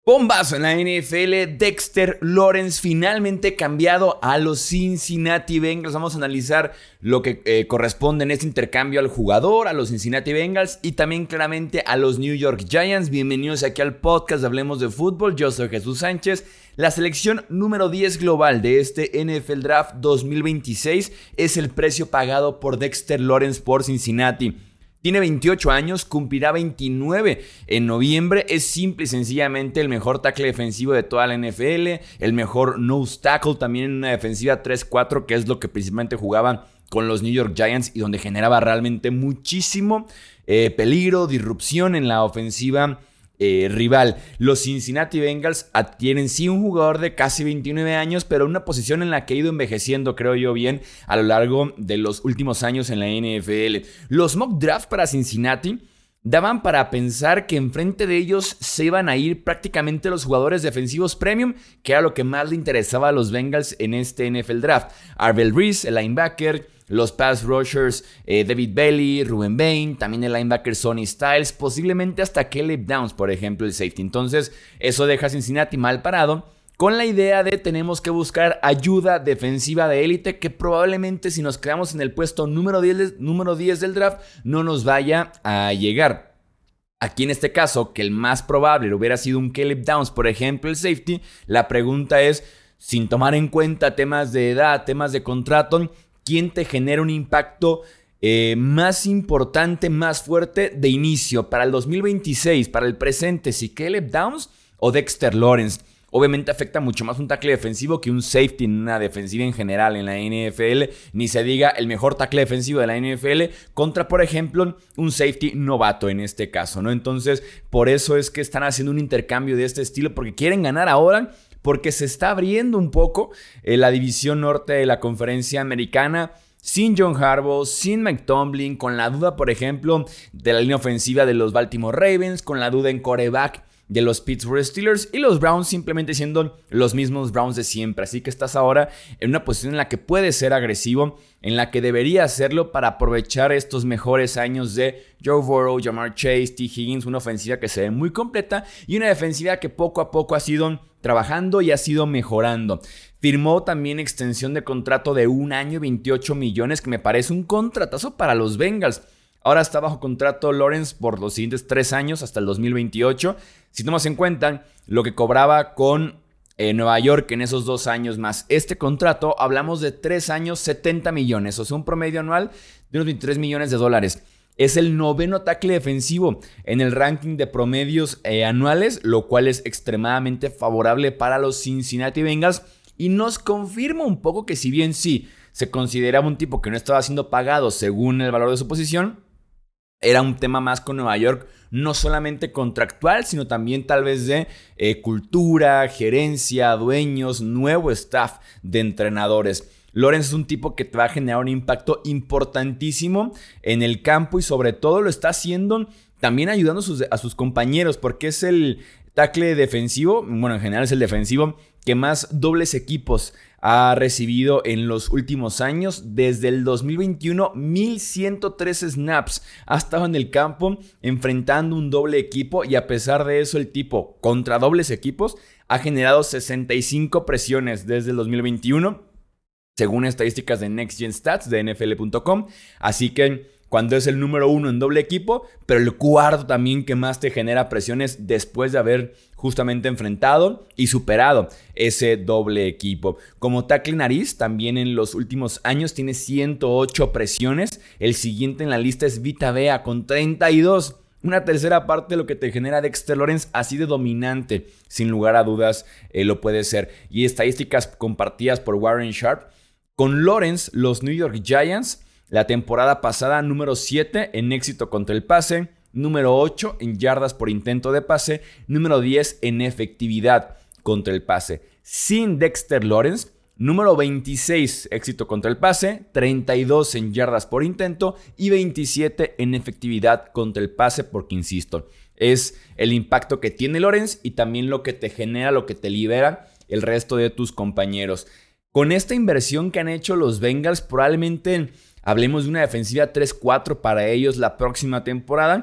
Bombazo en la NFL, Dexter Lawrence finalmente cambiado a los Cincinnati Bengals. Vamos a analizar lo que corresponde en este intercambio al jugador, a los Cincinnati Bengals y también claramente a los New York Giants. Bienvenidos aquí al podcast de Hablemos de Fútbol. Yo soy Jesús Sánchez. La selección número 10 global de este NFL Draft 2026 es el precio pagado por Dexter Lawrence por Cincinnati. Tiene 28 años, cumplirá 29 en noviembre. Es simple y sencillamente el mejor tackle defensivo de toda la NFL. El mejor nose tackle también en una defensiva 3-4, que es lo que principalmente jugaba con los New York Giants y donde generaba realmente muchísimo peligro, disrupción en la ofensiva rival. Los Cincinnati Bengals adquieren sí un jugador de casi 29 años, pero una posición en la que ha ido envejeciendo, creo yo, bien a lo largo de los últimos años en la NFL. Los mock drafts para Cincinnati daban para pensar que enfrente de ellos se iban a ir prácticamente los jugadores defensivos premium, que era lo que más le interesaba a los Bengals en este NFL Draft. Arvell Reese, el linebacker, los pass rushers David Bailey, Ruben Bain, también el linebacker Sonny Styles, posiblemente hasta Caleb Downs, por ejemplo, el safety. Entonces, eso deja a Cincinnati mal parado, con la idea de tenemos que buscar ayuda defensiva de élite que probablemente si nos quedamos en el puesto número 10 del draft no nos vaya a llegar. Aquí en este caso, que el más probable hubiera sido un Caleb Downs, por ejemplo, el safety, la pregunta es, sin tomar en cuenta temas de edad, temas de contrato, ¿quién te genera un impacto más importante, más fuerte de inicio para el 2026, para el presente? ¿Si Caleb Downs o Dexter Lawrence? Obviamente afecta mucho más un tackle defensivo que un safety en una defensiva en general en la NFL. Ni se diga el mejor tackle defensivo de la NFL contra, por ejemplo, un safety novato en este caso, ¿no? Entonces, por eso es que están haciendo un intercambio de este estilo, porque quieren ganar ahora, porque se está abriendo un poco la división norte de la conferencia americana. Sin John Harbaugh, sin Mike Tomlin, con la duda, por ejemplo, de la línea ofensiva de los Baltimore Ravens, con la duda en quarterback de los Pittsburgh Steelers y los Browns simplemente siendo los mismos Browns de siempre. Así que estás ahora en una posición en la que puedes ser agresivo, en la que debería hacerlo para aprovechar estos mejores años de Joe Burrow, Ja'Marr Chase, T. Higgins, una ofensiva que se ve muy completa y una defensiva que poco a poco ha sido trabajando y ha sido mejorando. Firmó también extensión de contrato de 1 año y 28 millones, que me parece un contratazo para los Bengals. Ahora está bajo contrato Lawrence por los siguientes 3 años hasta el 2028. Si tomas en cuenta lo que cobraba con Nueva York en esos 2 años más este contrato, hablamos de 3 años, 70 millones. O sea, un promedio anual de unos 23 millones de dólares. Es el 9º tackle defensivo en el ranking de promedios anuales, lo cual es extremadamente favorable para los Cincinnati Bengals. Y nos confirma un poco que si bien sí se consideraba un tipo que no estaba siendo pagado según el valor de su posición, era un tema más con Nueva York, no solamente contractual, sino también tal vez de cultura, gerencia, dueños, nuevo staff de entrenadores. Lawrence es un tipo que te va a generar un impacto importantísimo en el campo y sobre todo lo está haciendo también ayudando a sus compañeros, porque es el tackle defensivo, bueno, en general es el defensivo que más dobles equipos ha recibido en los últimos años. Desde el 2021, 1103 snaps ha estado en el campo enfrentando un doble equipo y a pesar de eso el tipo contra dobles equipos ha generado 65 presiones desde el 2021, según estadísticas de Next Gen Stats de NFL.com. Así que cuando es el número 1 en doble equipo, pero el cuarto también que más te genera presiones después de haber justamente enfrentado y superado ese doble equipo. Como tackle nariz, también en los últimos años tiene 108 presiones. El siguiente en la lista es Vita Vea con 32. Una tercera parte de lo que te genera Dexter Lawrence, así de dominante, sin lugar a dudas, lo puede ser. Y estadísticas compartidas por Warren Sharp. Con Lawrence, los New York Giants, la temporada pasada, número 7 en éxito contra el pase, número 8 en yardas por intento de pase, número 10 en efectividad contra el pase. Sin Dexter Lawrence, número 26 éxito contra el pase, 32 en yardas por intento y 27 en efectividad contra el pase, porque insisto, es el impacto que tiene Lawrence y también lo que te genera, lo que te libera el resto de tus compañeros. Con esta inversión que han hecho los Bengals, probablemente hablemos de una defensiva 3-4 para ellos la próxima temporada,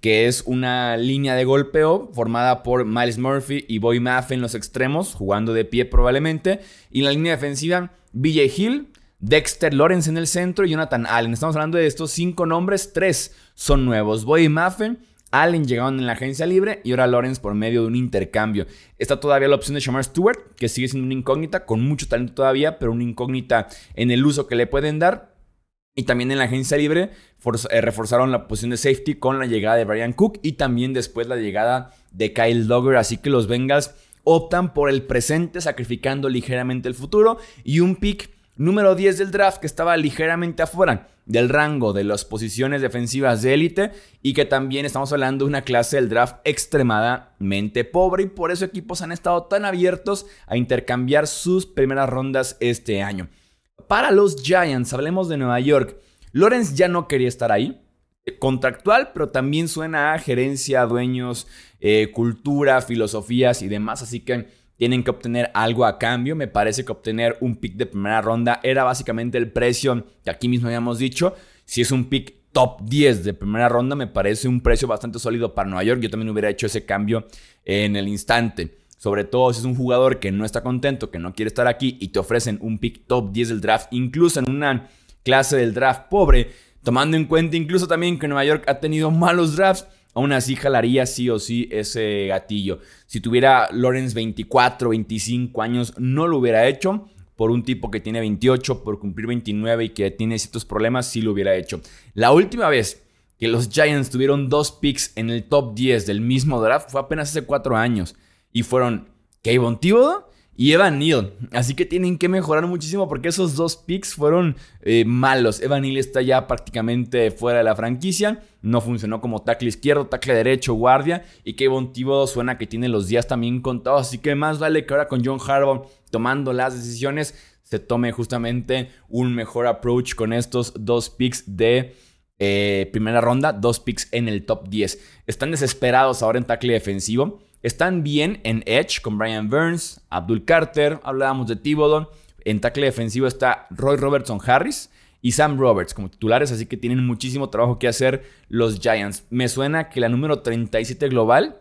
que es una línea de golpeo formada por Myles Murphy y Boy Mafe en los extremos, jugando de pie probablemente. Y en la línea defensiva, BJ Hill, Dexter Lawrence en el centro y Jonathan Allen. Estamos hablando de estos 5 nombres, 3 son nuevos. Boy Mafe, Allen llegaron en la agencia libre y ahora Lawrence por medio de un intercambio. Está todavía la opción de Shamar Stewart, que sigue siendo una incógnita, con mucho talento todavía, pero una incógnita en el uso que le pueden dar. Y también en la agencia libre reforzaron la posición de safety con la llegada de Brian Cook y también después la llegada de Kyle Duggar. Así que los Bengals optan por el presente, sacrificando ligeramente el futuro. Y un pick número 10 del draft que estaba ligeramente afuera del rango de las posiciones defensivas de élite. Y que también estamos hablando de una clase del draft extremadamente pobre. Y por eso equipos han estado tan abiertos a intercambiar sus primeras rondas este año. Para los Giants, hablemos de Nueva York. Lawrence ya no quería estar ahí. Contractual, pero también suena a gerencia, dueños, cultura, filosofías y demás. Así que tienen que obtener algo a cambio. Me parece que obtener un pick de primera ronda era básicamente el precio que aquí mismo habíamos dicho. Si es un pick top 10 de primera ronda, me parece un precio bastante sólido para Nueva York. Yo también hubiera hecho ese cambio en el instante. Sobre todo si es un jugador que no está contento, que no quiere estar aquí y te ofrecen un pick top 10 del draft, incluso en una clase del draft pobre, tomando en cuenta incluso también que Nueva York ha tenido malos drafts, aún así jalaría sí o sí ese gatillo. Si tuviera Lawrence 24, 25 años, no lo hubiera hecho. Por un tipo que tiene 28, por cumplir 29 y que tiene ciertos problemas, sí lo hubiera hecho. La última vez que los Giants tuvieron 2 picks en el top 10 del mismo draft fue apenas hace 4 años. Y fueron Kayvon Thibodeaux y Evan Neal. Así que tienen que mejorar muchísimo porque esos 2 picks fueron malos. Evan Neal está ya prácticamente fuera de la franquicia. No funcionó como tackle izquierdo, tackle derecho, guardia. Y Kayvon Thibodeaux suena que tiene los días también contados. Así que más vale que ahora con John Harbaugh tomando las decisiones se tome justamente un mejor approach con estos 2 picks de primera ronda. 2 picks en el top 10. Están desesperados ahora en tackle defensivo. Están bien en edge con Brian Burns, Abdul Carter, hablábamos de Thibodeaux. En tackle defensivo está Roy Robertson Harris y Sam Roberts como titulares, así que tienen muchísimo trabajo que hacer los Giants. Me suena que la número 37 global,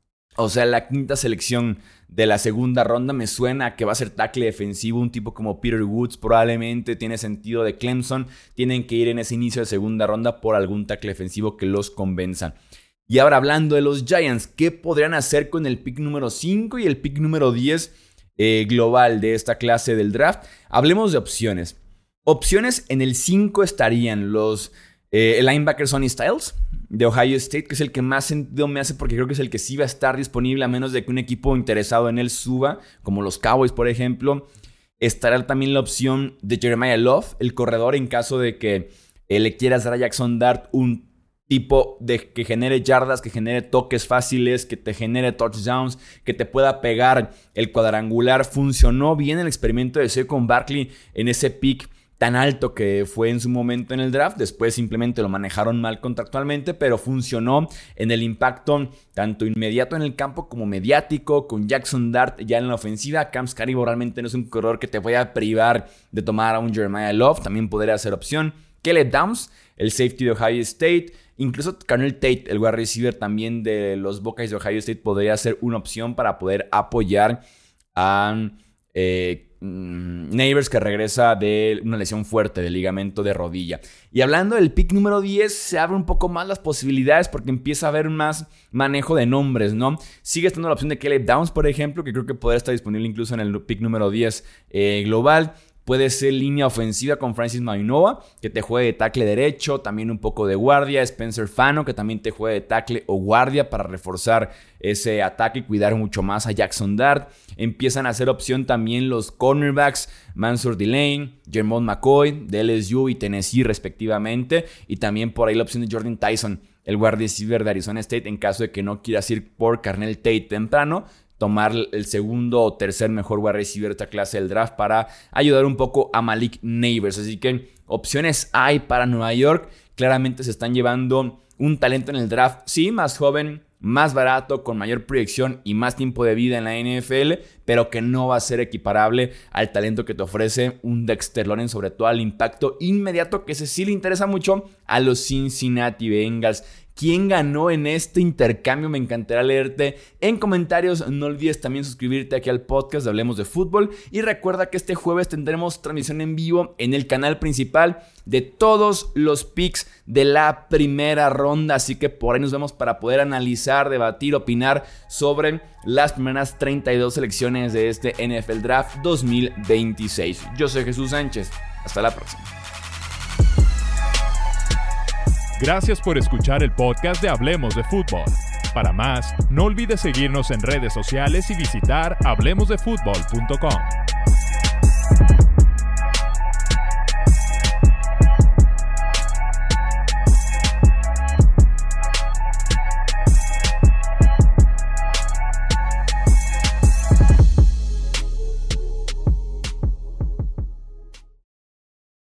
o sea, la 5ª selección de la segunda ronda, me suena que va a ser tackle defensivo, un tipo como Peter Woods probablemente, tiene sentido de Clemson. Tienen que ir en ese inicio de segunda ronda por algún tackle defensivo que los convenza. Y ahora hablando de los Giants, ¿qué podrían hacer con el pick número 5 y el pick número 10 global de esta clase del draft? Hablemos de opciones. Opciones en el 5 estarían los linebacker Sonny Styles de Ohio State, que es el que más sentido me hace porque creo que es el que sí va a estar disponible a menos de que un equipo interesado en él suba, como los Cowboys por ejemplo. Estará también la opción de Jeremiah Love, el corredor, en caso de que le quieras dar a Jackson Dart un tipo de que genere yardas, que genere toques fáciles, que te genere touchdowns, que te pueda pegar el cuadrangular. Funcionó bien el experimento de Saquon Barkley en ese pick tan alto que fue en su momento en el draft. Después simplemente lo manejaron mal contractualmente, pero funcionó en el impacto tanto inmediato en el campo como mediático, con Jackson Dart ya en la ofensiva. Cam Scaribo realmente no es un corredor que te vaya a privar de tomar a un Jeremiah Love, también podría ser opción. Caleb Downs, el safety de Ohio State. Incluso Carnell Tate, el wide receiver también de los Buckeyes de Ohio State, podría ser una opción para poder apoyar a Neighbors, que regresa de una lesión fuerte de ligamento de rodilla. Y hablando del pick número 10, se abre un poco más las posibilidades porque empieza a haber más manejo de nombres, ¿no? Sigue estando la opción de Caleb Downs, por ejemplo, que creo que podría estar disponible incluso en el pick número 10 global. Puede ser línea ofensiva con Francis Mauigoa, que te juegue de tackle derecho, también un poco de guardia. Spencer Fano, que también te juegue de tackle o guardia para reforzar ese ataque y cuidar mucho más a Jackson Dart. Empiezan a hacer opción también los cornerbacks Mansour Delane, Jermon McCoy de LSU y Tennessee respectivamente. Y también por ahí la opción de Jordan Tyson, el wide receiver de Arizona State, en caso de que no quieras ir por Carnell Tate temprano. Tomar el segundo o tercer mejor wide receiver de esta clase del draft para ayudar un poco a Malik Neighbors. Así que opciones hay para Nueva York. Claramente se están llevando un talento en el draft, sí, más joven, más barato, con mayor proyección y más tiempo de vida en la NFL, pero que no va a ser equiparable al talento que te ofrece un Dexter Lawrence, sobre todo al impacto inmediato, que ese sí le interesa mucho a los Cincinnati Bengals. quién ganó en este intercambio. Me encantará leerte en comentarios. No olvides también suscribirte aquí al podcast de Hablemos de Fútbol. Y recuerda que este jueves tendremos transmisión en vivo en el canal principal de todos los picks de la primera ronda. Así que por ahí nos vemos para poder analizar, debatir, opinar sobre las primeras 32 selecciones de este NFL Draft 2026. Yo soy Jesús Sánchez. Hasta la próxima. Gracias por escuchar el podcast de Hablemos de Fútbol. Para más, no olvides seguirnos en redes sociales y visitar hablemosdefutbol.com.